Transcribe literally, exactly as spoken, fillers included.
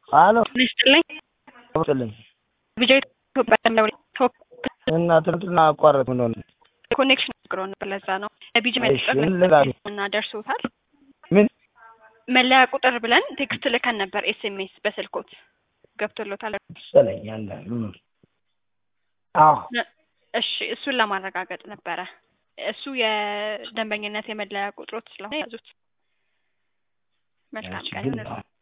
አሎ ነስጥልኝ ወጥልኝ ቢጀት ተባለው ቶፕ እና ትንትና አቋረጥ ምን ሆነ ኮኔክሽን ግሮን በለዛ ነው ቢጂ መልጠቅ እና ደርሶታል ምን መለያ ቁጥር ብለን ቴክስት ልከን ነበር ኤስኤምኤስ በስልኮት ገብቶሎታል ሰለኛለ አዎ እሺ እሱን ለማረጋገጥ ነበር እሱ የደንበኝነት የመለያ ቁጥሮት ስለሆነ ያዙት መልካም ቀን